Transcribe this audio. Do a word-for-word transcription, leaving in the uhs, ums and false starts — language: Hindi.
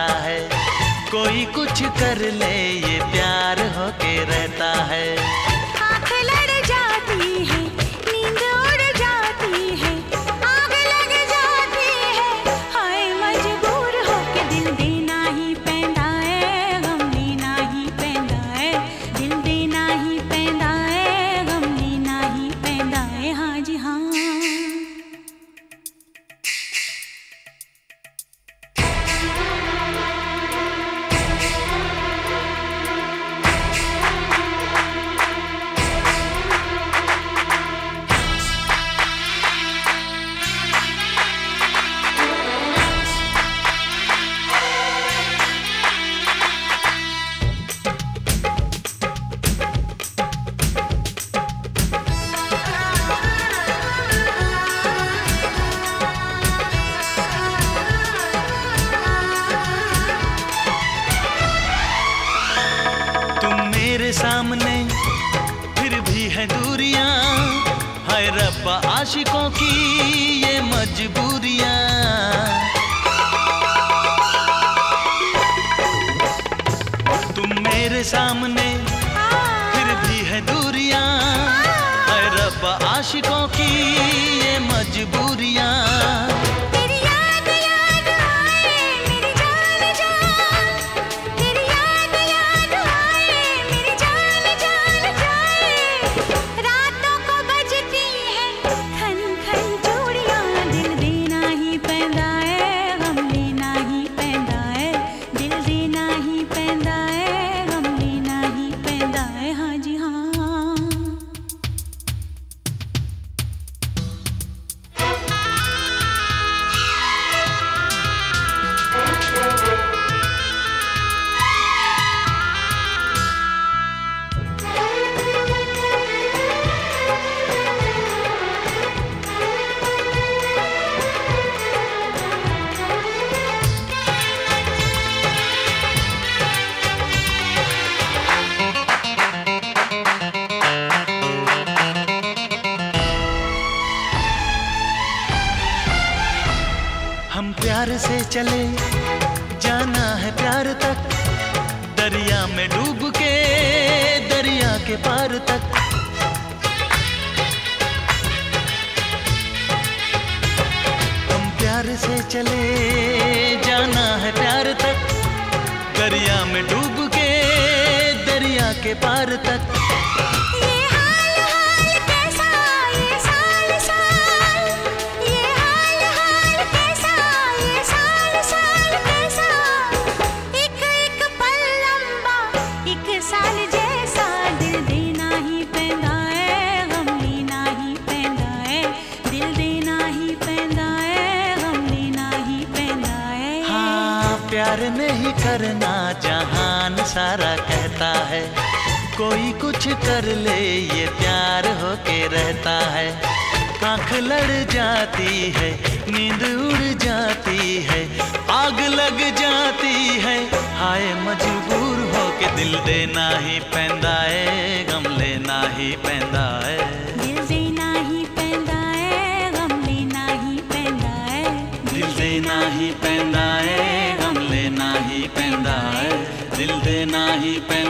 रहता है। कोई कुछ कर ले ये प्यार होके रहता है। आँख लड़ जाती है, नींद उड़ जाती है, आग लग जाती है, हाय मजबूर होके दिल देना ही पैंदा है, गम लेना ही पैंदा है, दिल देना ही पैंदा है, गम लेना ही पैंदा है, हाँ जी हाँ। मेरे सामने फिर भी है दूरियां, हाय रब्बा आशिकों की ये मजबूरियां। तुम मेरे सामने फिर भी है दूरियां, हाय रब्बा आशिकों की ये मजबूरियां। हम प्यार से चले जाना है प्यार तक, दरिया में डूब के दरिया के पार तक। हम प्यार से चले जाना है प्यार तक, दरिया में डूब के दरिया के पार तक। प्यार नहीं करना जहान सारा कहता है, कोई कुछ कर ले ये प्यार होके रहता है। आँख लड़ जाती है, नींद उड़ जाती है, आग लग जाती है, हाय मजबूर होके दिल देना ही पैंदा है, गम लेना ही पैंदा है। दिल देना ही पैंदा है, गम लेना ही पैंदा है, दिल देना ही पैंदा है, गम लेना ही पैंदा है, दिल देना ही पैंदा है।